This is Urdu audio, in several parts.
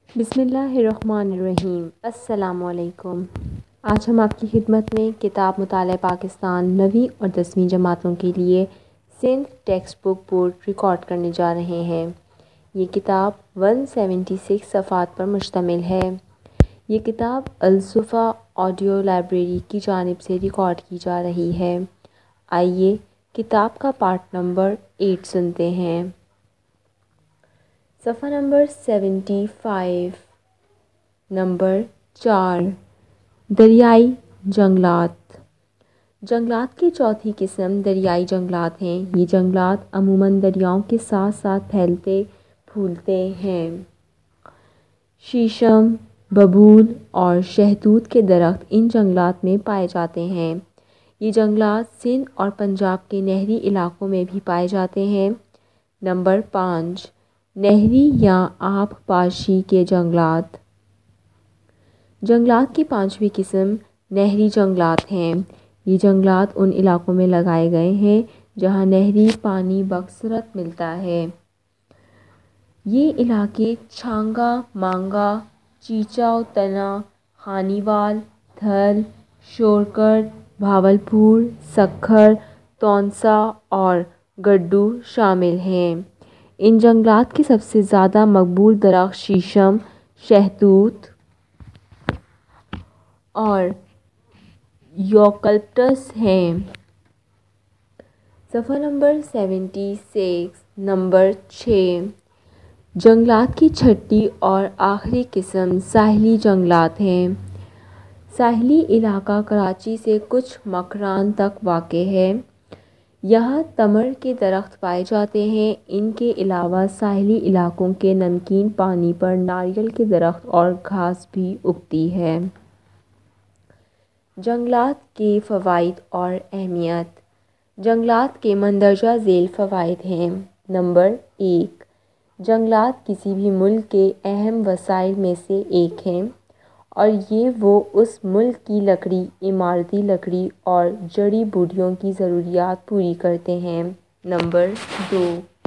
بسم اللہ الرحمن الرحیم۔ السلام علیکم۔ آج ہم آپ کی خدمت میں کتاب مطالعہ پاکستان 9ویں اور 10ویں جماعتوں کے لیے Sindh text book board record کرنے جا رہے ہیں۔ یہ کتاب 176 صفحات پر مشتمل ہے۔ یہ کتاب الصفا آڈیو لائبریری کی جانب سے ریکارڈ کی جا رہی ہے۔ آئیے کتاب کا پارٹ نمبر 8 سنتے ہیں۔ صفحہ نمبر 75۔ نمبر 4، دریائی جنگلات۔ جنگلات کی چوتھی قسم دریائی جنگلات ہیں۔ یہ جنگلات عموماً دریاؤں کے ساتھ ساتھ پھیلتے پھولتے ہیں۔ شیشم، ببول اور شہتوت کے درخت ان جنگلات میں پائے جاتے ہیں۔ یہ جنگلات سندھ اور پنجاب کے نہری علاقوں میں بھی پائے جاتے ہیں۔ نمبر 5، نہری یا آب پاشی کے جنگلات۔ جنگلات کی پانچویں قسم نہری جنگلات ہیں۔ یہ جنگلات ان علاقوں میں لگائے گئے ہیں جہاں نہری پانی بکثرت ملتا ہے۔ یہ علاقے چھانگا، مانگا، چیچاو تنا، خانیوال، تھل، شورکٹ، بھاولپور، سکھر، تونسا اور گڈو شامل ہیں۔ ان جنگلات کے سب سے زیادہ مقبول درخت شیشم، شہتوت اور یوکلپٹس ہیں۔ صفحہ نمبر 76۔ نمبر 6، جنگلات کی چھٹی اور آخری قسم ساحلی جنگلات ہیں۔ ساحلی علاقہ کراچی سے کچھ مکران تک واقع ہے۔ یہاں تمر کے درخت پائے جاتے ہیں۔ ان کے علاوہ ساحلی علاقوں کے نمکین پانی پر ناریل کے درخت اور گھاس بھی اگتی ہے۔ جنگلات کے فوائد اور اہمیت۔ جنگلات کے مندرجہ ذیل فوائد ہیں۔ نمبر 1، جنگلات کسی بھی ملک کے اہم وسائل میں سے ایک ہیں اور یہ وہ اس ملک کی لکڑی، عمارتی لکڑی اور جڑی بوٹیوں کی ضروریات پوری کرتے ہیں۔ نمبر 2،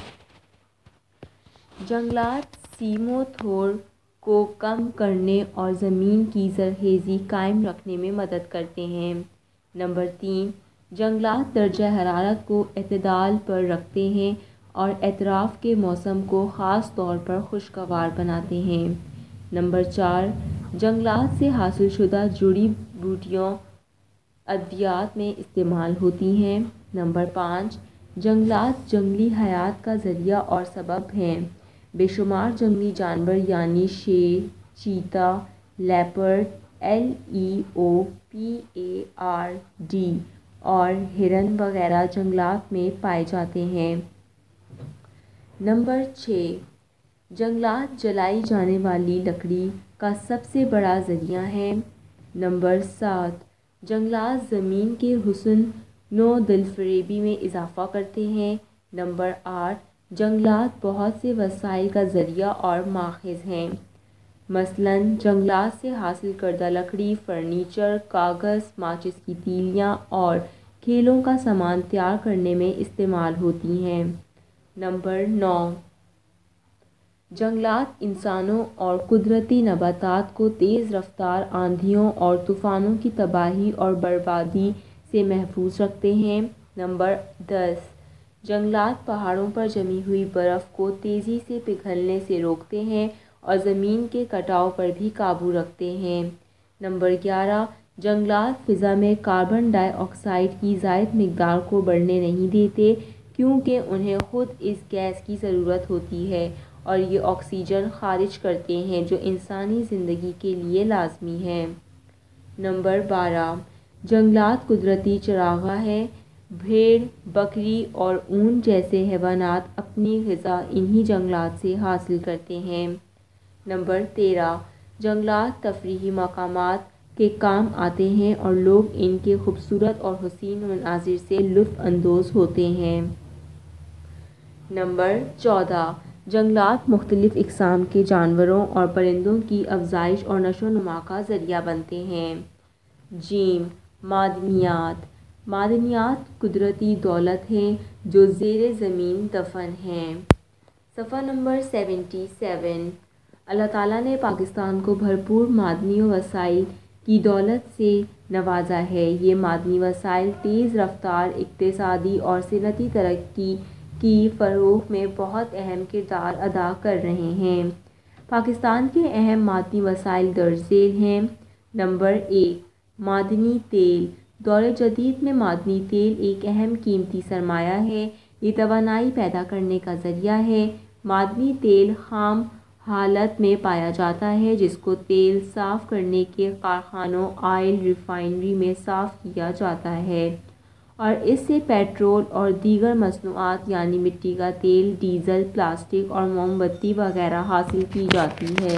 جنگلات سیم و تھور کو کم کرنے اور زمین کی زرخیزی قائم رکھنے میں مدد کرتے ہیں۔ نمبر 3، جنگلات درجہ حرارت کو اعتدال پر رکھتے ہیں اور اطراف کے موسم کو خاص طور پر خوشگوار بناتے ہیں۔ نمبر 4، جنگلات سے حاصل شدہ جڑی بوٹیاں ادویات میں استعمال ہوتی ہیں۔ نمبر 5، جنگلات جنگلی حیات کا ذریعہ اور سبب ہیں۔ بے شمار جنگلی جانور یعنی شیر، چیتا، لیپرڈ، لیوپارڈ اور ہرن وغیرہ جنگلات میں پائے جاتے ہیں۔ نمبر 6، جنگلات جلائی جانے والی لکڑی کا سب سے بڑا ذریعہ ہیں۔ نمبر 7، جنگلات زمین کے حسن و دلفریبی میں اضافہ کرتے ہیں۔ نمبر 8، جنگلات بہت سے وسائل کا ذریعہ اور ماخذ ہیں۔ مثلاً جنگلات سے حاصل کردہ لکڑی فرنیچر، کاغذ، ماچس کی تیلیاں اور کھیلوں کا سامان تیار کرنے میں استعمال ہوتی ہیں۔ نمبر 9، جنگلات انسانوں اور قدرتی نباتات کو تیز رفتار آندھیوں اور طوفانوں کی تباہی اور بربادی سے محفوظ رکھتے ہیں۔ نمبر 10، جنگلات پہاڑوں پر جمی ہوئی برف کو تیزی سے پگھلنے سے روکتے ہیں اور زمین کے کٹاؤ پر بھی قابو رکھتے ہیں۔ نمبر 11، جنگلات فضا میں کاربن ڈائی آکسائیڈ کی زائد مقدار کو بڑھنے نہیں دیتے کیونکہ انہیں خود اس گیس کی ضرورت ہوتی ہے اور یہ آکسیجن خارج کرتے ہیں جو انسانی زندگی کے لیے لازمی ہے۔ نمبر 12، جنگلات قدرتی چراگاہ ہیں۔ بھیڑ، بکری اور اونٹ جیسے حیوانات اپنی غذا انہی جنگلات سے حاصل کرتے ہیں۔ نمبر 13، جنگلات تفریحی مقامات کے کام آتے ہیں اور لوگ ان کے خوبصورت اور حسین مناظر سے لطف اندوز ہوتے ہیں۔ نمبر 14، جنگلات مختلف اقسام کے جانوروں اور پرندوں کی افزائش اور نشو و نما کا ذریعہ بنتے ہیں۔ ج، معدنیات۔ معدنیات قدرتی دولت ہیں جو زیر زمین دفن ہیں۔ صفحہ نمبر 77۔ اللہ تعالیٰ نے پاکستان کو بھرپور معدنی وسائل کی دولت سے نوازا ہے۔ یہ معدنی وسائل تیز رفتار اقتصادی اور صنعتی ترقی کی فروغ میں بہت اہم کردار ادا کر رہے ہیں۔ پاکستان کے اہم معدنی وسائل درج ذیل ہیں۔ نمبر 1، معدنی تیل۔ دور جدید میں معدنی تیل ایک اہم قیمتی سرمایہ ہے۔ یہ توانائی پیدا کرنے کا ذریعہ ہے۔ معدنی تیل خام حالت میں پایا جاتا ہے، جس کو تیل صاف کرنے کے کارخانوں آئل ریفائنری میں صاف کیا جاتا ہے اور اس سے پیٹرول اور دیگر مصنوعات یعنی مٹی کا تیل، ڈیزل، پلاسٹک اور موم بتی وغیرہ حاصل کی جاتی ہے۔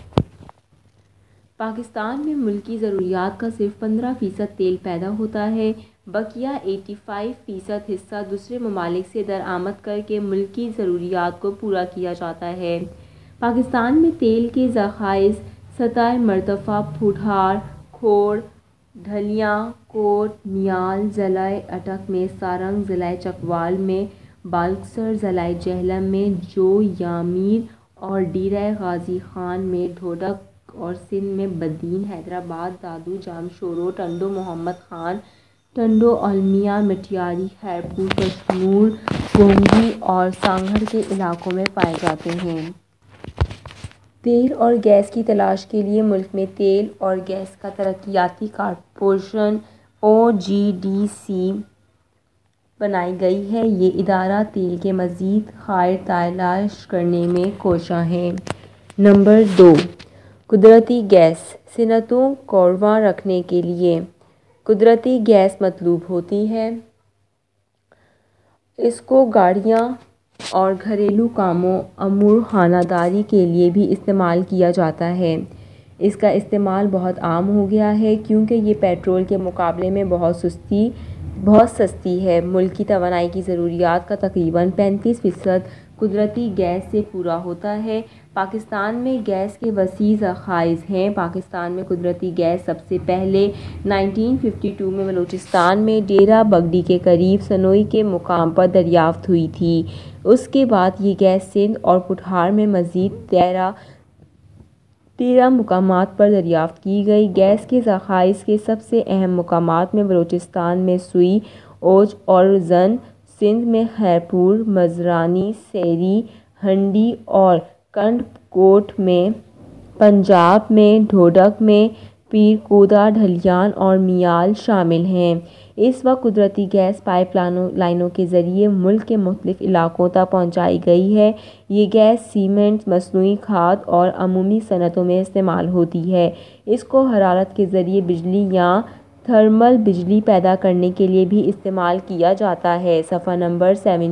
پاکستان میں ملکی ضروریات کا صرف 15% تیل پیدا ہوتا ہے۔ بقیہ 85% حصہ دوسرے ممالک سے درآمد کر کے ملکی ضروریات کو پورا کیا جاتا ہے۔ پاکستان میں تیل کے ذخائر ستر مرتفع پوٹھار، کھوڑ، ڈھلیاں، کوٹ، میال، ضلع اٹک میں سارنگ، ضلع چکوال میں بالکسر، ضلع جہلم میں جو یامیر اور ڈیرہ غازی خان میں ڈھوڈک اور سندھ میں بدین، حیدرآباد، دادو، جامشورو، ٹنڈو محمد خان، ٹنڈو المیہ، مٹیاری، خیرپور، کشمور، گونگی اور سانگھڑ کے علاقوں میں پائے جاتے ہیں۔ تیل اور گیس کی تلاش کے لیے ملک میں تیل اور گیس کا ترقیاتی کارپوریشن OGDC بنائی گئی ہے۔ یہ ادارہ تیل کے مزید خیر تلاش کرنے میں کوشاں ہے۔ نمبر 2، قدرتی گیس۔ صنعتوں کو رواں رکھنے کے لیے قدرتی گیس مطلوب ہوتی ہے۔ اس کو گاڑیاں اور گھریلو کاموں امور خانہ داری کے لیے بھی استعمال کیا جاتا ہے۔ اس کا استعمال بہت عام ہو گیا ہے کیونکہ یہ پیٹرول کے مقابلے میں بہت سستی ہے۔ ملک کی توانائی کی ضروریات کا تقریباً 35% قدرتی گیس سے پورا ہوتا ہے۔ پاکستان میں گیس کے وسیع ذخائر ہیں۔ پاکستان میں قدرتی گیس سب سے پہلے 1952 میں بلوچستان میں ڈیرہ بگٹی کے قریب سنوئی کے مقام پر دریافت ہوئی تھی۔ اس کے بعد یہ گیس سندھ اور پوٹھار میں مزید 13 مقامات پر دریافت کی گئی۔ گیس کے ذخائر کے سب سے اہم مقامات میں بلوچستان میں سوئی، اوج اور زن، سندھ میں خیرپور، مزرانی، سیری، ہنڈی اور کنڈ کوٹ میں، پنجاب میں ڈھوڈک میں، پیرکودہ، ڈھلیان اور میال شامل ہیں۔ اس وقت قدرتی گیس پائپ لائنوں کے ذریعے ملک کے مختلف علاقوں تک پہنچائی گئی ہے۔ یہ گیس سیمنٹ، مصنوعی کھاد اور عمومی صنعتوں میں استعمال ہوتی ہے۔ اس کو حرارت کے ذریعے بجلی یا تھرمل بجلی پیدا کرنے کے لیے بھی استعمال کیا جاتا ہے۔ صفحہ نمبر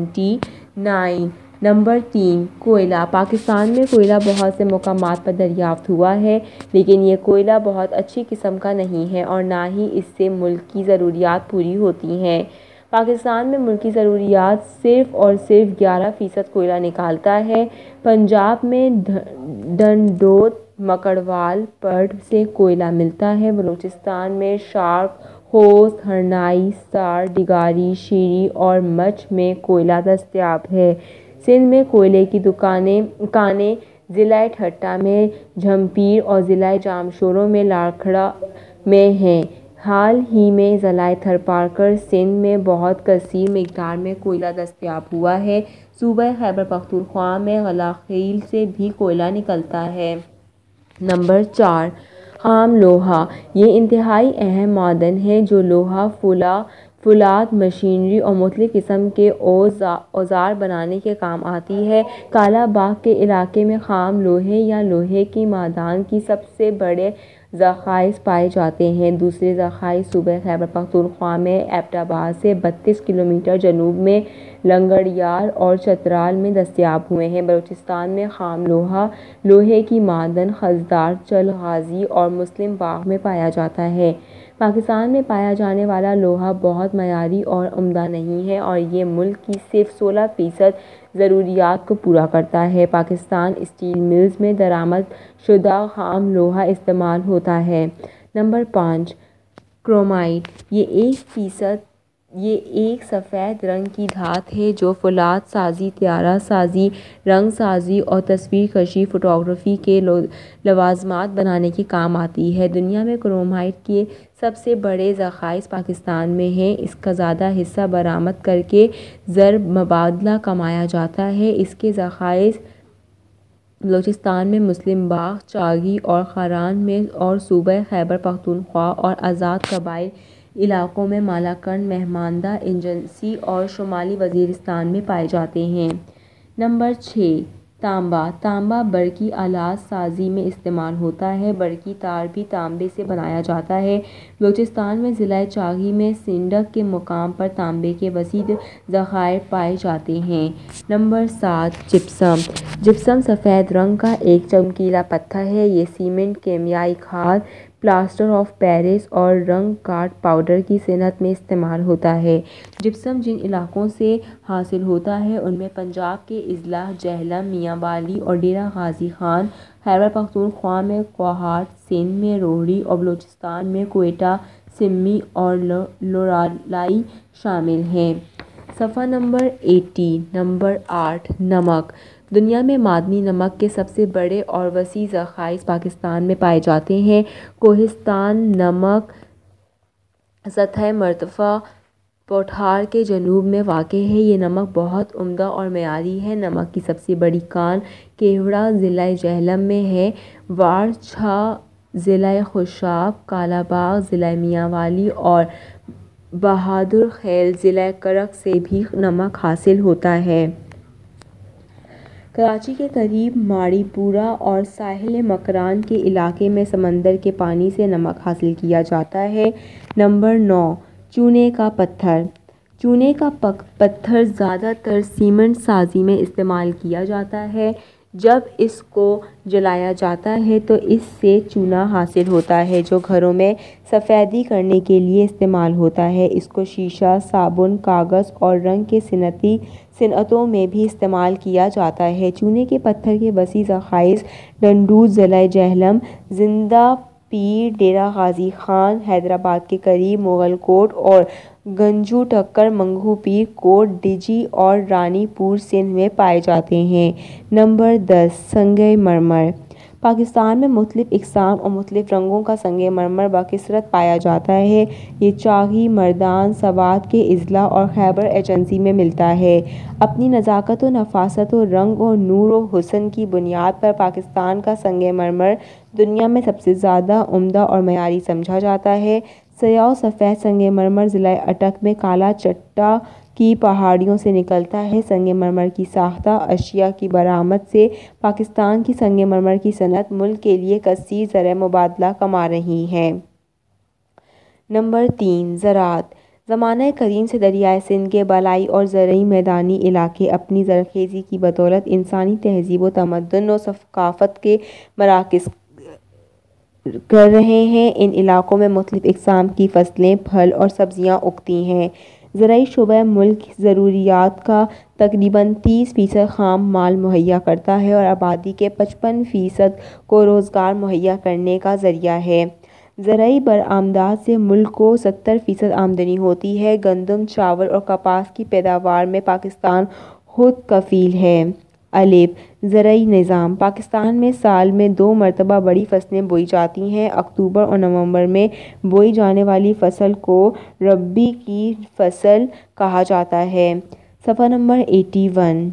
79۔ نمبر 3، کوئلہ۔ پاکستان میں کوئلہ بہت سے مقامات پر دریافت ہوا ہے، لیکن یہ کوئلہ بہت اچھی قسم کا نہیں ہے اور نہ ہی اس سے ملک کی ضروریات پوری ہوتی ہیں۔ پاکستان میں ملک کی ضروریات صرف اور صرف 11% کوئلہ نکالتا ہے۔ پنجاب میں ڈنڈوت، مکڑوال، پڑھ سے کوئلہ ملتا ہے۔ بلوچستان میں شارک، خوست، ہرنائی، سار، ڈگاری، شیری اور مچھ میں کوئلہ دستیاب ہے۔ سندھ میں کوئلے کی کانیں ضلع ٹھٹہ میں جھمپیر اور ضلع جامشورو میں لاکھڑا میں ہیں۔ حال ہی میں ضلع تھرپارکر سندھ میں بہت کثیر مقدار میں کوئلہ دستیاب ہوا ہے۔ صوبہ خیبر پختونخوا میں غلاخیل سے بھی کوئلہ نکلتا ہے۔ نمبر 4، خام لوہا۔ یہ انتہائی اہم معدن ہے جو لوہا، فولاد، مشینری اور مختلف قسم کے اوزار بنانے کے کام آتی ہے۔ کالا باغ کے علاقے میں خام لوہے یا لوہے کے معدن کے سب سے بڑے ذخائر پائے جاتے ہیں۔ دوسرے ذخائر صوبہ خیبر پختونخوا میں ایبٹ آباد سے 32 کلومیٹر جنوب میں لنگڑیار اور چترال میں دستیاب ہوئے ہیں۔ بلوچستان میں خام لوہا، لوہے کی معدن خضدار، چلغازی اور مسلم باغ میں پایا جاتا ہے۔ پاکستان میں پایا جانے والا لوہا بہت معیاری اور عمدہ نہیں ہے اور یہ ملک کی صرف 16% ضروریات کو پورا کرتا ہے۔ پاکستان اسٹیل ملز میں درآمد شدہ خام لوہا استعمال ہوتا ہے۔ Number 5، chromite. یہ 1% یہ ایک سفید رنگ کی دھات ہے جو فولاد سازی، طیارہ سازی، رنگ سازی اور تصویر کشی فوٹوگرافی کے لوازمات بنانے کے کام آتی ہے۔ دنیا میں کرومائٹ کے سب سے بڑے ذخائر پاکستان میں ہیں۔ اس کا زیادہ حصہ برآمد کر کے زر مبادلہ کمایا جاتا ہے۔ اس کے ذخائر بلوچستان میں مسلم باغ، چاگی اور خاران میں اور صوبہ خیبر پختونخوا اور آزاد قبائلی علاقوں میں مالاکنڈ، مہماندہ، ایجنسی اور شمالی وزیرستان میں پائے جاتے ہیں۔ نمبر 6، تانبا۔ تانبا برقی آلات سازی میں استعمال ہوتا ہے۔ برقی تار بھی تانبے سے بنایا جاتا ہے۔ بلوچستان میں ضلع چاگی میں سنڈک کے مقام پر تانبے کے وسیع ذخائر پائے جاتے ہیں۔ Number 7، gypsum. جپسم سفید رنگ کا ایک چمکیلا پتھر ہے۔ یہ سیمنٹ، کیمیائی کھاد، پلاسٹر آف پیرس اور رنگ کاٹ پاؤڈر کی صنعت میں استعمال ہوتا ہے۔ جپسم جن علاقوں سے حاصل ہوتا ہے ان میں پنجاب کے اضلاع جہلم، میاں والی اور ڈیرہ غازی خان، خیبر پختونخوا میں کوہاٹ، سندھ میں روہڑی اور بلوچستان میں کوئٹہ، سمی اور لورالائی شامل ہیں۔ صفحہ نمبر 80۔ نمبر 8، نمک۔ دنیا میں معدنی نمک کے سب سے بڑے اور وسیع ذخائر پاکستان میں پائے جاتے ہیں۔ کوہستان نمک سطح مرتفع پوٹھار کے جنوب میں واقع ہے۔ یہ نمک بہت عمدہ اور معیاری ہے۔ نمک کی سب سے بڑی کان کیوڑا ضلع جہلم میں ہے۔ وارچھا ضلع خوشاب، کالاباغ ضلع میاں والی اور بہادر خیل ضلع کرک سے بھی نمک حاصل ہوتا ہے۔ کراچی کے قریب ماڑی پورہ اور ساحل مکران کے علاقے میں سمندر کے پانی سے نمک حاصل کیا جاتا ہے۔ نمبر 9، چونے کا پتھر۔ چونے کا پتھر زیادہ تر سیمنٹ سازی میں استعمال کیا جاتا ہے۔ جب اس کو جلایا جاتا ہے تو اس سے چونا حاصل ہوتا ہے جو گھروں میں سفیدی کرنے کے لیے استعمال ہوتا ہے۔ اس کو شیشہ، صابن، کاغذ اور رنگ کی صنعتوں میں بھی استعمال کیا جاتا ہے۔ چونے کے پتھر کے وسیع ذخائر ڈنڈور ضلع جہلم، زندہ پیر، ڈیرہ غازی خان حیدرآباد کے قریب، مغل کوٹ اور گنجو ٹکر منگو پیر کوٹ ڈیجی اور رانی پور سندھ میں پائے جاتے ہیں۔ نمبر 10، سنگ مرمر۔ پاکستان میں مختلف اقسام اور مختلف رنگوں کا سنگ مرمر بکثرت پایا جاتا ہے۔ یہ چاگی، مردان، سوات کے اضلاع اور خیبر ایجنسی میں ملتا ہے۔ اپنی نزاکت و نفاست و رنگ و نور و حسن کی بنیاد پر پاکستان کا سنگ مرمر دنیا میں سب سے زیادہ عمدہ اور معیاری سمجھا جاتا ہے۔ سیاہ و سفید سنگ مرمر ضلع اٹک میں کالا چٹا کی پہاڑیوں سے نکلتا ہے۔ سنگ مرمر کی ساختہ اشیاء کی برآمد سے پاکستان کی سنگ مرمر کی صنعت ملک کے لیے کثیر زر مبادلہ کما رہی ہے۔ نمبر 3، زراعت۔ زمانہ قدیم سے دریائے سندھ کے بالائی اور زرعی میدانی علاقے اپنی زرخیزی کی بدولت انسانی تہذیب و تمدن و ثقافت کے مراکز کر رہے ہیں۔ ان علاقوں میں مختلف اقسام کی فصلیں، پھل اور سبزیاں اگتی ہیں۔ زرعی شعبہ ملک کی ضروریات کا تقریباً 30% خام مال مہیا کرتا ہے اور آبادی کے 55% کو روزگار مہیا کرنے کا ذریعہ ہے۔ زرعی برآمدات سے ملک کو 70% آمدنی ہوتی ہے۔ گندم، چاول اور کپاس کی پیداوار میں پاکستان خود کفیل ہے۔ زرعی نظام۔ پاکستان میں سال میں 2 مرتبہ بڑی فصلیں بوئی جاتی ہیں۔ اکتوبر اور نومبر میں بوئی جانے والی فصل کو ربیع کی فصل کہا جاتا ہے۔ صفحہ نمبر 81۔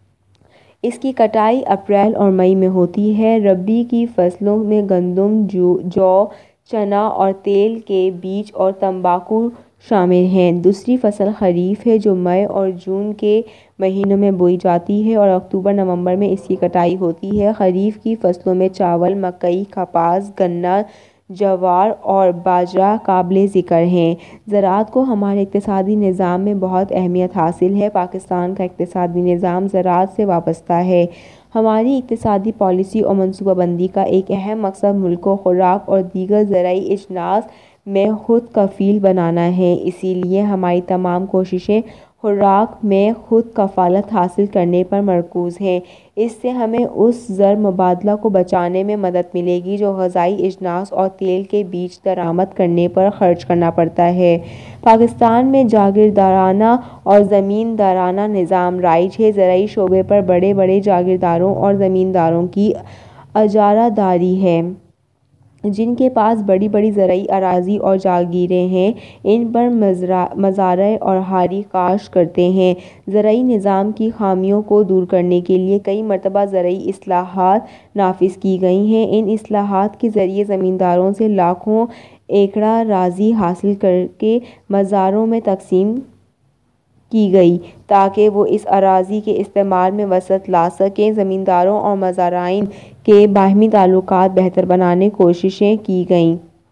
اس کی کٹائی اپریل اور مئی میں ہوتی ہے۔ ربیع کی فصلوں میں گندم، جو، چنا اور تیل کے بیج اور تمباکو شامل ہیں۔ دوسری فصل خریف ہے جو مئی اور جون کے مہینوں میں بوئی جاتی ہے اور اکتوبر نومبر میں اس کی کٹائی ہوتی ہے۔ خریف کی فصلوں میں چاول، مکئی، کپاس، گنا، جوار اور باجرہ قابل ذکر ہیں۔ زراعت کو ہمارے اقتصادی نظام میں بہت اہمیت حاصل ہے۔ پاکستان کا اقتصادی نظام زراعت سے وابستہ ہے۔ ہماری اقتصادی پالیسی اور منصوبہ بندی کا ایک اہم مقصد ملک کو خوراک اور دیگر زرعی اجناس میں خود کفیل بنانا ہے۔ اسی لیے ہماری تمام کوششیں خوراک میں خود کفالت حاصل کرنے پر مرکوز ہیں۔ اس سے ہمیں اس زر مبادلہ کو بچانے میں مدد ملے گی جو غذائی اجناس اور تیل کے بیج درآمد کرنے پر خرچ کرنا پڑتا ہے۔ پاکستان میں جاگیردارانہ اور زمیندارانہ نظام رائج ہے۔ زرعی شعبے پر بڑے بڑے جاگیرداروں اور زمینداروں کی اجارہ داری ہے، جن کے پاس بڑی بڑی زرعی اراضی اور جاگیریں ہیں۔ ان پر مزارع اور حاری کاشت کرتے ہیں۔ زرعی نظام کی خامیوں کو دور کرنے کے لیے کئی مرتبہ زرعی اصلاحات نافذ کی گئی ہیں۔ ان اصلاحات کے ذریعے زمینداروں سے لاکھوں ایکڑ اراضی حاصل کرکے مزارعوں میں تقسیم کی گئی تاکہ وہ اس اراضی کے استعمال میں وسعت لا سکیں۔ زمینداروں اور مزارعین کے باہمی تعلقات بہتر بنانے کوششیں کی گئیں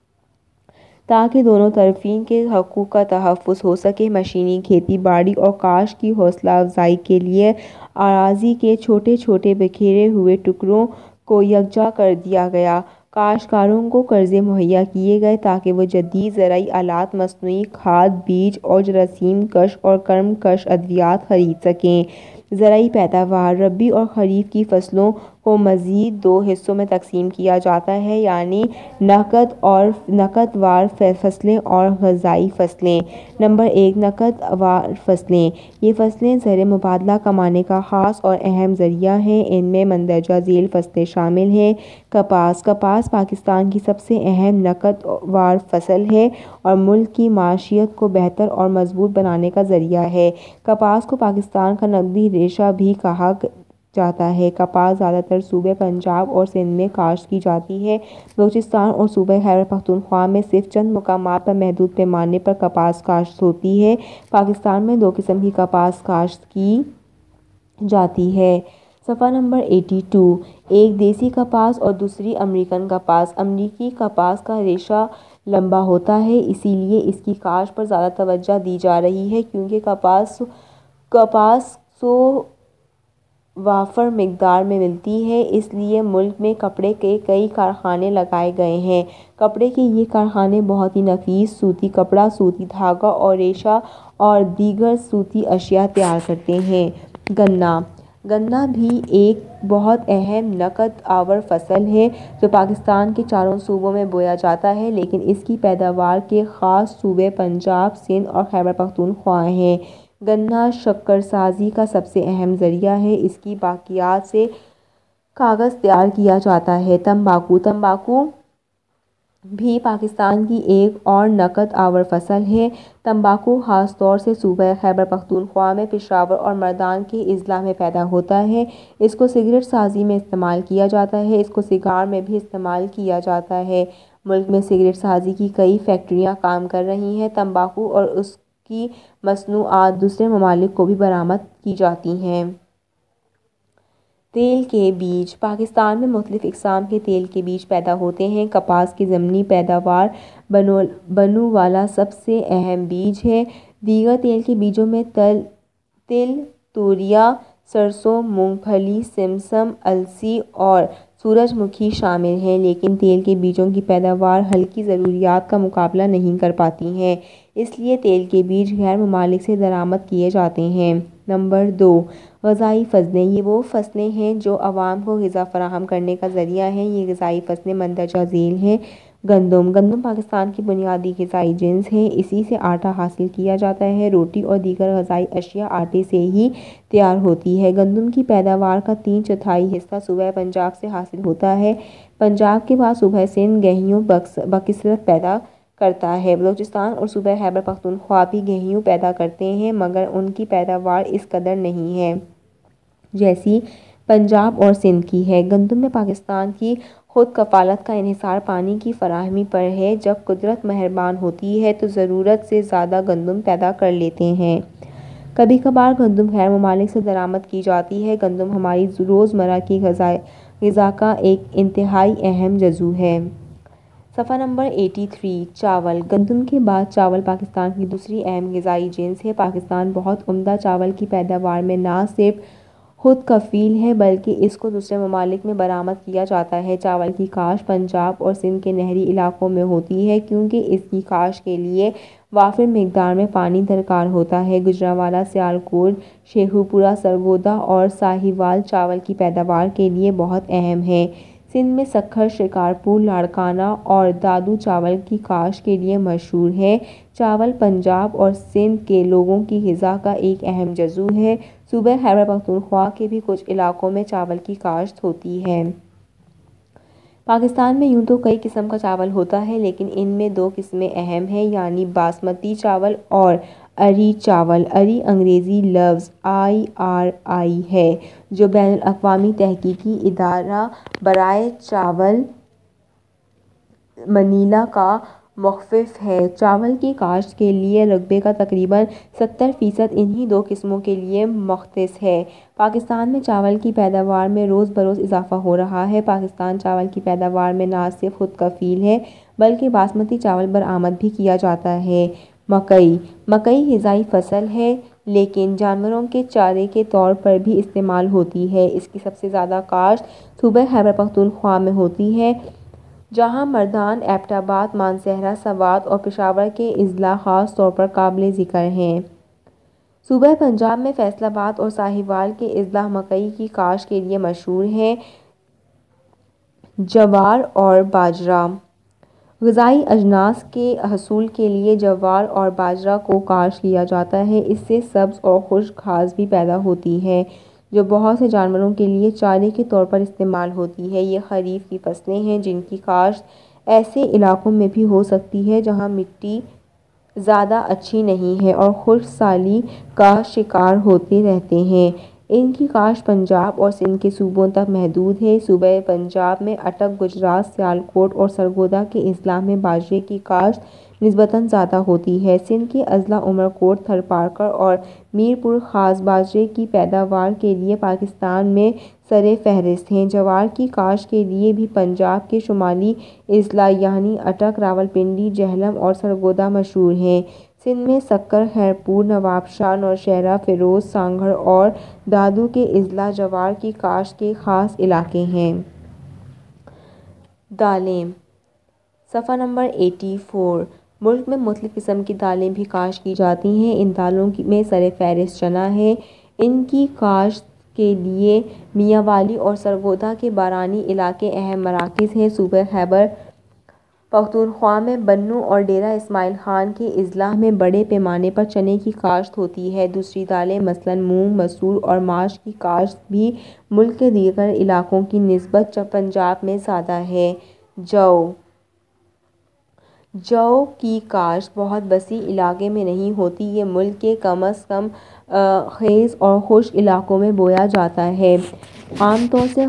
تاکہ دونوں طرفین کے حقوق کا تحفظ ہو سکے۔ مشینی کھیتی باڑی اور کاشت کی حوصلہ افزائی کے لیے اراضی کے چھوٹے چھوٹے بکھرے ہوئے ٹکڑوں کو یکجا کر دیا گیا۔ کاشتکاروں کو قرضے مہیا کیے گئے تاکہ وہ جدید زرعی آلات، مصنوعی کھاد، بیج اور جراثیم کش اور کرم کش ادویات خرید سکیں۔ زرعی پیداوار: ربیع اور خریف کی فصلوں کو مزید دو حصوں میں تقسیم کیا جاتا ہے، یعنی نقد وار فصلیں اور غذائی فصلیں۔ نمبر 1، نقد وار فصلیں۔ یہ فصلیں زر مبادلہ کمانے کا خاص اور اہم ذریعہ ہیں۔ ان میں مندرجہ ذیل فصلیں شامل ہیں: کپاس۔ کپاس پاکستان کی سب سے اہم نقد وار فصل ہے اور ملک کی معیشت کو بہتر اور مضبوط بنانے کا ذریعہ ہے۔ کپاس کو پاکستان کا نقدی ریشہ بھی کہا جاتا ہے۔ کپاس زیادہ تر صوبہ پنجاب اور سندھ میں کاشت کی جاتی ہے۔ بلوچستان اور صوبہ خیبر پختونخوا میں صرف چند مقامات پر محدود پیمانے پر کپاس کاشت ہوتی ہے۔ پاکستان میں دو قسم کی کپاس کاشت کی جاتی ہے۔ صفحہ نمبر 82۔ ایک دیسی کپاس اور دوسری امریکن کپاس۔ امریکی کپاس کا ریشہ لمبا ہوتا ہے، اسی لیے اس کی کاشت پر زیادہ توجہ دی جا رہی ہے۔ کیونکہ کپاس سو وافر مقدار میں ملتی ہے، اس لیے ملک میں کپڑے کے کئی کارخانے لگائے گئے ہیں۔ کپڑے کے یہ کارخانے بہت ہی نفیس سوتی کپڑا، سوتی دھاگا اور ریشہ اور دیگر صوتی اشیاء تیار کرتے ہیں۔ گنا۔ گنا بھی ایک بہت اہم نقد آور فصل ہے جو پاکستان کے چاروں صوبوں میں بویا جاتا ہے، لیکن اس کی پیداوار کے خاص صوبے پنجاب، سندھ اور خیبر پختونخوا ہیں۔ گنا شکر سازی کا سب سے اہم ذریعہ ہے۔ اس کی باقیات سے کاغذ تیار کیا جاتا ہے۔ تمباکو۔ تمباکو بھی پاکستان کی ایک اور نقد آور فصل ہے۔ تمباکو خاص طور سے صوبہ خیبر پختونخوا میں پشاور اور مردان کے اضلاع میں پیدا ہوتا ہے۔ اس کو سگریٹ سازی میں استعمال کیا جاتا ہے۔ اس کو سگار میں بھی استعمال کیا جاتا ہے۔ ملک میں سگریٹ سازی کی کئی فیکٹریاں کام کر رہی ہیں۔ تمباکو اور اس کی مصنوعات دوسرے ممالک کو بھی برآمد کی جاتی ہیں۔ تیل کے بیج۔ پاکستان میں مختلف اقسام کے تیل کے بیج پیدا ہوتے ہیں۔ کپاس کی ضمنی پیداوار بنو والا سب سے اہم بیج ہے۔ دیگر تیل کے بیجوں میں تل، توریا، سرسوں، مونگ پھلی، سمسم، السی اور سورج مکھی شامل ہیں، لیکن تیل کے بیجوں کی پیداوار ہلکی ضروریات کا مقابلہ نہیں کر پاتی ہے، اس لیے تیل کے بیج غیر ممالک سے درآمد کیے جاتے ہیں۔ نمبر 2، غذائی فصلیں۔ یہ وہ فصلیں ہیں جو عوام کو غذا فراہم کرنے کا ذریعہ ہیں۔ یہ غذائی فصلیں مندرجہ ذیل ہیں: گندم۔ گندم پاکستان کی بنیادی غذائی جنس ہے، اسی سے آٹا حاصل کیا جاتا ہے۔ روٹی اور دیگر غذائی اشیاء آٹے سے ہی تیار ہوتی ہیں۔ گندم کی پیداوار کا 3/4 حصہ صوبہ پنجاب سے حاصل ہوتا ہے۔ پنجاب کے بعد صوبہ سندھ گیہوں بکثرت پیدا کرتا ہے۔ بلوچستان اور صوبہ خیبر پختونخوا بھی گیہوں پیدا کرتے ہیں، مگر ان کی پیداوار اس قدر نہیں ہے جیسی پنجاب اور سندھ کی ہے۔ گندم میں پاکستان کی خود کفالت کا انحصار پانی کی فراہمی پر ہے۔ جب قدرت مہربان ہوتی ہے تو ضرورت سے زیادہ گندم پیدا کر لیتے ہیں۔ کبھی کبھار گندم غیر ممالک سے درآمد کی جاتی ہے۔ گندم ہماری روزمرہ کی غذا کا ایک انتہائی اہم جزو ہے۔ صفحہ نمبر 83۔ چاول۔ گندم کے بعد چاول پاکستان کی دوسری اہم غذائی جنس ہے۔ پاکستان بہت عمدہ چاول کی پیداوار میں نہ صرف خود کفیل ہے بلکہ اس کو دوسرے ممالک میں برآمد کیا جاتا ہے۔ چاول کی کاشت پنجاب اور سندھ کے نہری علاقوں میں ہوتی ہے کیونکہ اس کی کاشت کے لیے وافر مقدار میں پانی درکار ہوتا ہے۔ گوجرانوالہ، سیالکوٹ، شیخوپورہ، سرگودا اور ساہیوال چاول کی پیداوار کے لیے بہت اہم ہیں۔ سندھ میں سکھر، شکارپور، لاڑکانہ اور دادو چاول کی کاشت کے لیے مشہور ہے۔ چاول پنجاب اور سندھ کے لوگوں کی غذا کا ایک اہم جزو ہے۔ صوبہ خیبر پختونخوا کے بھی کچھ علاقوں میں چاول کی کاشت ہوتی ہے۔ پاکستان میں یوں تو کئی قسم کا چاول ہوتا ہے لیکن ان میں دو قسمیں اہم ہیں یعنی باسمتی چاول اور اری چاول۔ اری انگریزی لفظ IRI ہے جو بین الاقوامی تحقیقی ادارہ برائے چاول منیلا کا مخفف ہے۔ چاول کی کاشت کے لیے رقبے کا تقریباً 70% انہی دو قسموں کے لیے مختص ہے۔ پاکستان میں چاول کی پیداوار میں روز بروز اضافہ ہو رہا ہے۔ پاکستان چاول کی پیداوار میں نہ صرف خود کفیل ہے بلکہ باسمتی چاول برآمد بھی کیا جاتا ہے۔ مکئی غذائی فصل ہے لیکن جانوروں کے چارے کے طور پر بھی استعمال ہوتی ہے۔ اس کی سب سے زیادہ کاشت صوبہ خیبر پختونخوا میں ہوتی ہے جہاں مردان، ایبٹ آباد، مانسہرہ، سوات اور پشاور کے اضلاع خاص طور پر قابل ذکر ہیں۔ صوبہ پنجاب میں فیصل آباد اور ساہیوال کے اضلاع مکئی کی کاشت کے لیے مشہور ہیں۔ جوار اور باجرہ غذائی اجناس کے حصول کے لیے جوار اور باجرہ کو کاشت کیا جاتا ہے۔ اس سے سبز اور خشک گھاس بھی پیدا ہوتی ہے جو بہت سے جانوروں کے لیے چارے کے طور پر استعمال ہوتی ہے۔ یہ خریف کی فصلیں ہیں جن کی کاشت ایسے علاقوں میں بھی ہو سکتی ہے جہاں مٹی زیادہ اچھی نہیں ہے اور خشک سالی کا شکار ہوتے رہتے ہیں۔ ان کی کاشت پنجاب اور سندھ کے صوبوں تک محدود ہے۔ صوبہ پنجاب میں اٹک، گجرات، سیالکوٹ اور سرگودا کے اضلاع میں باجرے کی کاشت نسبتاً زیادہ ہوتی ہے۔ سندھ کے اضلاع عمر کوٹ، تھرپارکر اور میرپور خاص باجرے کی پیداوار کے لیے پاکستان میں سرِ فہرست ہیں۔ جوار کی کاشت کے لیے بھی پنجاب کے شمالی اضلاع یعنی اٹک، راولپنڈی، جہلم اور سرگودا مشہور ہیں۔ سندھ میں سکر، خیرپور، نواب شاہ، نوشہرہ، فیروز، سانگھڑ اور دادو کے اضلاع جوار کی کاشت کے خاص علاقے ہیں۔ دالیں۔ صفحہ نمبر 84 ملک میں مختلف قسم کی دالیں بھی کاشت کی جاتی ہیں۔ ان دالوں میں سرِ فہرست چنا ہے۔ ان کی کاشت کے لیے میاں والی اور سرگودا کے بارانی علاقے اہم مراکز ہیں۔ صوبہ خیبر پختونخوا میں بنوں اور ڈیرہ اسماعیل خان کے اضلاع میں بڑے پیمانے پر چنے کی کاشت ہوتی ہے۔ دوسری دالیں مثلاً مونگ، مسور اور ماش کی کاشت بھی ملک کے دیگر علاقوں کی نسبت پنجاب میں زیادہ ہے۔ جو کی کاشت بہت وسیع علاقے میں نہیں ہوتی۔ یہ ملک کے کم از کم خیز اور خشک علاقوں میں بویا جاتا ہے۔ عام طور سے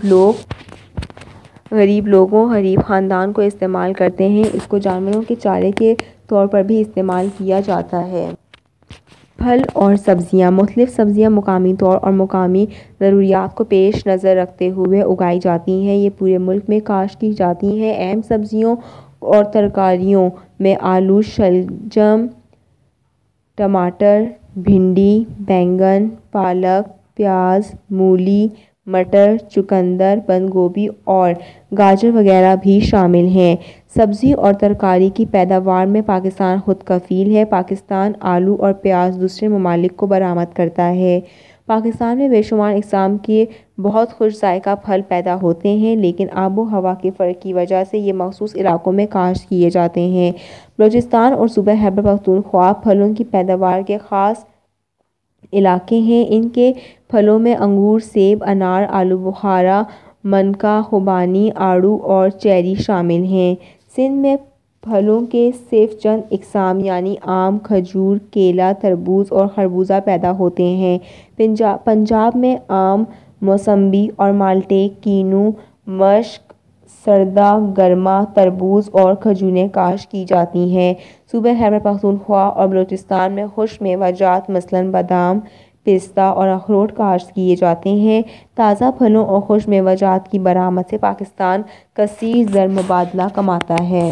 غریب لوگوں خاندان کو استعمال کرتے ہیں۔ اس کو جانوروں کے چارے کے طور پر بھی استعمال کیا جاتا ہے۔ پھل اور سبزیاں۔ مختلف سبزیاں مقامی طور اور مقامی ضروریات کو پیش نظر رکھتے ہوئے اگائی جاتی ہیں۔ یہ پورے ملک میں کاشت کی جاتی ہیں۔ اہم سبزیوں اور ترکاریوں میں آلو، شلجم، ٹماٹر، بھنڈی، بینگن، پالک، پیاز، مولی، مٹر، چقندر، بند گوبھی اور گاجر وغیرہ بھی شامل ہیں۔ سبزی اور ترکاری کی پیداوار میں پاکستان خود کفیل ہے۔ پاکستان آلو اور پیاز دوسرے ممالک کو برآمد کرتا ہے۔ پاکستان میں بے شمار اقسام کے بہت خوش ذائقہ پھل پیدا ہوتے ہیں لیکن آب و ہوا کے فرق کی وجہ سے یہ مخصوص علاقوں میں کاشت کیے جاتے ہیں۔ بلوچستان اور صوبہ خیبر پختونخوا پھلوں کی پیداوار کے خاص علاقے ہیں۔ ان کے پھلوں میں انگور، سیب، انار، آلو بخارا، منکا، خوبانی، آڑو اور چیری شامل ہیں۔ سندھ میں پھلوں کے صرف چند اقسام یعنی آم، کھجور، کیلا، تربوز اور خربوزہ پیدا ہوتے ہیں۔ پنجاب میں آم، موسمبی اور مالٹے، کینو، مشک، سردا، گرما، تربوز اور کھجوریں کاشت کی جاتی ہیں۔ صوبہ خیبر پختونخوا اور بلوچستان میں خشک میوہ جات مثلاً بادام، پستہ اور اخروٹ کاشت کیے جاتے ہیں۔ تازہ پھلوں اور خشک میوہ جات کی برآمد سے پاکستان کثیر زر مبادلہ کماتا ہے۔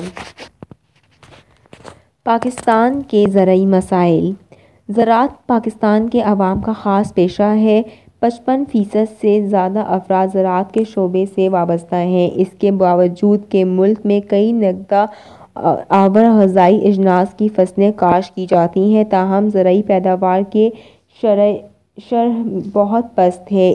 پاکستان کے زرعی مسائل۔ زراعت پاکستان کے عوام کا خاص پیشہ ہے۔ 55% سے زیادہ افراد زراعت کے شعبے سے وابستہ ہیں۔ اس کے باوجود کہ ملک میں کئی نقدہ آور غذائی اجناس کی فصلیں کاشت کی جاتی ہیں، تاہم زرعی پیداوار کی شرح بہت پست ہے۔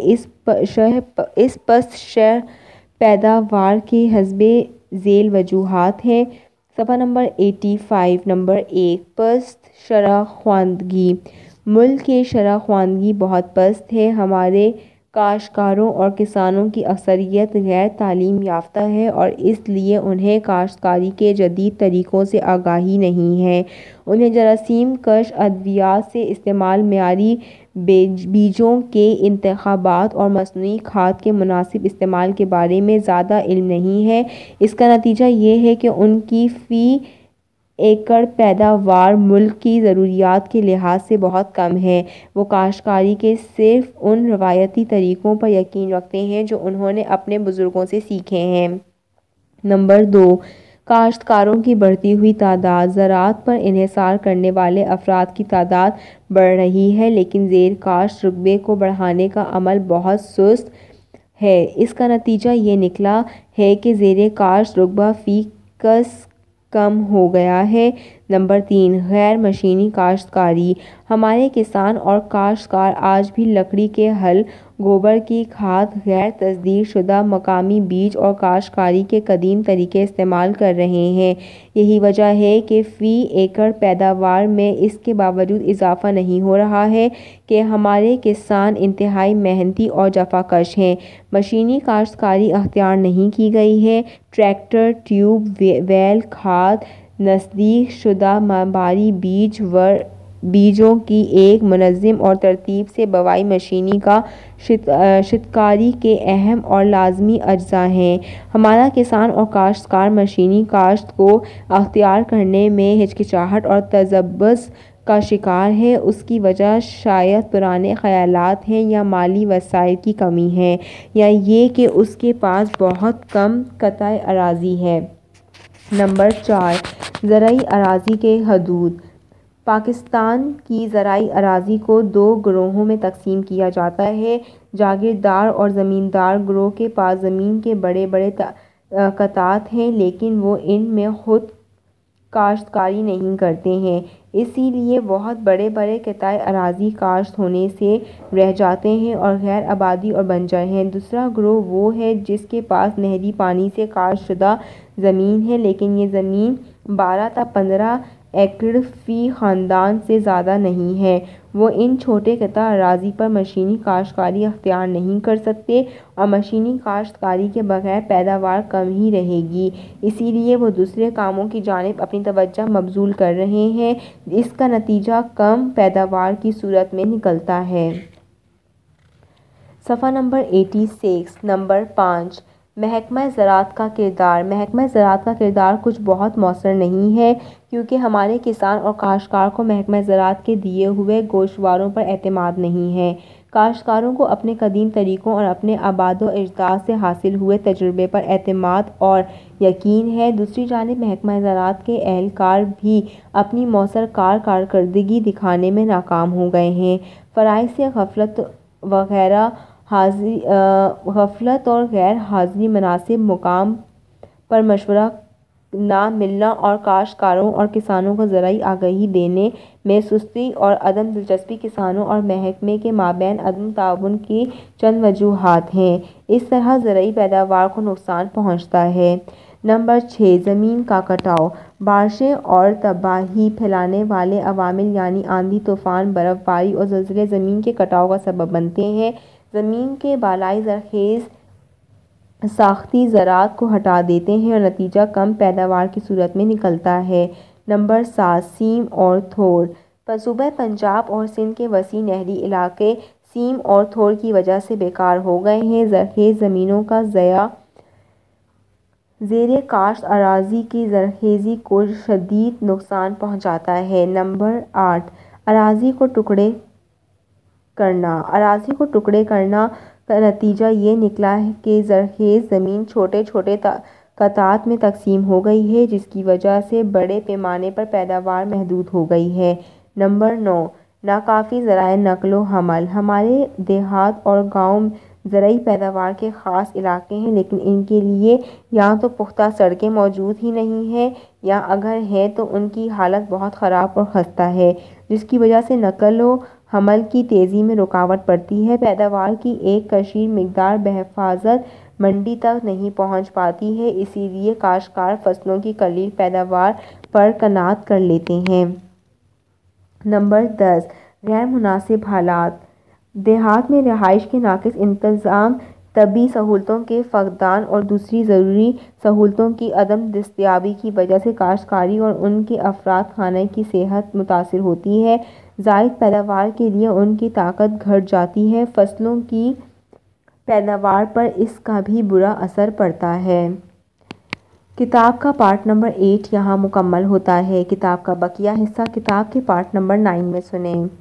اس پست شرح پیداوار کے حسب ذیل وجوہات ہیں۔ صفحہ نمبر 85۔ نمبر 1، پست شرح خواندگی۔ ملک کی شرح خواندگی بہت پست ہے۔ ہمارے کاشتکاروں اور کسانوں کی اکثریت غیر تعلیم یافتہ ہے اور اس لیے انہیں کاشتکاری کے جدید طریقوں سے آگاہی نہیں ہے۔ انہیں جراثیم کش ادویات سے استعمال، معیاری بیجوں کے انتخابات اور مصنوعی کھاد کے مناسب استعمال کے بارے میں زیادہ علم نہیں ہے۔ اس کا نتیجہ یہ ہے کہ ان کی فی ایکڑ پیداوار ملک کی ضروریات کے لحاظ سے بہت کم ہے۔ وہ کاشتکاری کے صرف ان روایتی طریقوں پر یقین رکھتے ہیں جو انہوں نے اپنے بزرگوں سے سیکھے ہیں۔ نمبر 2، کاشتکاروں کی بڑھتی ہوئی تعداد۔ زراعت پر انحصار کرنے والے افراد کی تعداد بڑھ رہی ہے، لیکن زیر کاشت رقبے کو بڑھانے کا عمل بہت سست ہے۔ اس کا نتیجہ یہ نکلا ہے کہ زیر کاشت رقبہ فی کس کم ہو گیا ہے۔ نمبر 3، غیر مشینی کاشتکاری۔ ہمارے کسان اور کاشتکار آج بھی لکڑی کے ہل، گوبر کی کھاد، غیر تصدیق شدہ مقامی بیج اور کاشتکاری کے قدیم طریقے استعمال کر رہے ہیں۔ یہی وجہ ہے کہ فی ایکڑ پیداوار میں اس کے باوجود اضافہ نہیں ہو رہا ہے کہ ہمارے کسان انتہائی محنتی اور جفاکش ہیں۔ مشینی کاشتکاری اختیار نہیں کی گئی ہے۔ ٹریکٹر، ٹیوب ویل کھاد، تصدیق شدہ معیاری بیجوں کی ایک منظم اور ترتیب سے بوائی مشینی کاشتکاری کے اہم اور لازمی اجزاء ہیں۔ ہمارا کسان اور کاشتکار مشینی کاشت کو اختیار کرنے میں ہچکچاہٹ اور تذبذب کا شکار ہے۔ اس کی وجہ شاید پرانے خیالات ہیں یا مالی وسائل کی کمی ہے، یا یہ کہ اس کے پاس بہت کم قطع اراضی ہے۔ نمبر 4، زرعی اراضی کی حدود۔ پاکستان کی زرعی اراضی کو 2 گروہوں میں تقسیم کیا جاتا ہے۔ جاگیردار اور زمیندار گروہ کے پاس زمین کے بڑے بڑے قطعات ہیں، لیکن وہ ان میں خود کاشتکاری نہیں کرتے ہیں، اسی لیے بہت بڑے بڑے قطع اراضی کاشت ہونے سے رہ جاتے ہیں اور غیر آباد اور بنجر ہیں۔ دوسرا گروہ وہ ہے جس کے پاس نہری پانی سے کاشت شدہ زمین ہے، لیکن یہ زمین 12 تا 15 ایکڑ فی خاندان سے زیادہ نہیں ہے۔ وہ ان چھوٹے قطع اراضی پر مشینی کاشتکاری اختیار نہیں کر سکتے اور مشینی کاشتکاری کے بغیر پیداوار کم ہی رہے گی، اسی لیے وہ دوسرے کاموں کی جانب اپنی توجہ مبذول کر رہے ہیں۔ اس کا نتیجہ کم پیداوار کی صورت میں نکلتا ہے۔ صفحہ نمبر 86۔ نمبر 5، محکمہ زراعت کا کردار۔ محکمہ زراعت کا کردار کچھ بہت مؤثر نہیں ہے، کیونکہ ہمارے کسان اور کاشتکار کو محکمہ زراعت کے دیے ہوئے گوشواروں پر اعتماد نہیں ہے۔ کاشتکاروں کو اپنے قدیم طریقوں اور اپنے آباء و اجداد سے حاصل ہوئے تجربے پر اعتماد اور یقین ہے۔ دوسری جانب محکمہ زراعت کے اہلکار بھی اپنی مؤثر کارکردگی دکھانے میں ناکام ہو گئے ہیں۔ فرائض سے غفلت اور غیر حاضری، مناسب مقام پر مشورہ نہ ملنا اور کاشتکاروں اور کسانوں کو زرعی آگاہی دینے میں سستی اور عدم دلچسپی کسانوں اور محکمے کے مابین عدم تعاون کی چند وجوہات ہیں۔ اس طرح زرعی پیداوار کو نقصان پہنچتا ہے۔ نمبر 6، زمین کا کٹاؤ۔ بارشیں اور تباہی پھیلانے والے عوامل یعنی آندھی، طوفان، برف باری اور زلزلے زمین کے کٹاؤ کا سبب بنتے ہیں۔ زمین کے بالائی زرخیز ساختی زراعت کو ہٹا دیتے ہیں اور نتیجہ کم پیداوار کی صورت میں نکلتا ہے۔ نمبر 7، سیم اور تھوڑ۔ صوبہ پنجاب اور سندھ کے وسیع نہری علاقے سیم اور تھوڑ کی وجہ سے بیکار ہو گئے ہیں۔ زرخیز زمینوں کا ضیاع زیر کاشت اراضی کی زرخیزی کو شدید نقصان پہنچاتا ہے۔ نمبر 8، اراضی کو ٹکڑے کرنا۔ اراضی کو ٹکڑے کرنا کا نتیجہ یہ نکلا کہ زرخیز زمین چھوٹے چھوٹے قطعات میں تقسیم ہو گئی ہے، جس کی وجہ سے بڑے پیمانے پر پیداوار محدود ہو گئی ہے۔ نمبر 9، ناکافی ذرائع نقل و حمل۔ ہمارے دیہات اور گاؤں زرعی پیداوار کے خاص علاقے ہیں، لیکن ان کے لیے یا تو پختہ سڑکیں موجود ہی نہیں ہیں یا اگر ہیں تو ان کی حالت بہت خراب اور خستہ ہے، جس کی وجہ سے نقل و حمل کی تیزی میں رکاوٹ پڑتی ہے۔ پیداوار کی ایک کثیر مقدار بحفاظت منڈی تک نہیں پہنچ پاتی ہے، اسی لیے کاشتکار فصلوں کی قلیل پیداوار پر قناعت کر لیتے ہیں۔ نمبر 10، غیر مناسب حالات۔ دیہات میں رہائش کے ناقص انتظام، طبی سہولتوں کے فقدان اور دوسری ضروری سہولتوں کی عدم دستیابی کی وجہ سے کاشتکار اور ان کے افراد خانہ کی صحت متاثر ہوتی ہے۔ زائد پیداوار کے لیے ان کی طاقت گھٹ جاتی ہے۔ فصلوں کی پیداوار پر اس کا بھی برا اثر پڑتا ہے۔ کتاب کا پارٹ نمبر 8 یہاں مکمل ہوتا ہے۔ کتاب کا بقیہ حصہ کتاب کے پارٹ نمبر 9 میں سنیں۔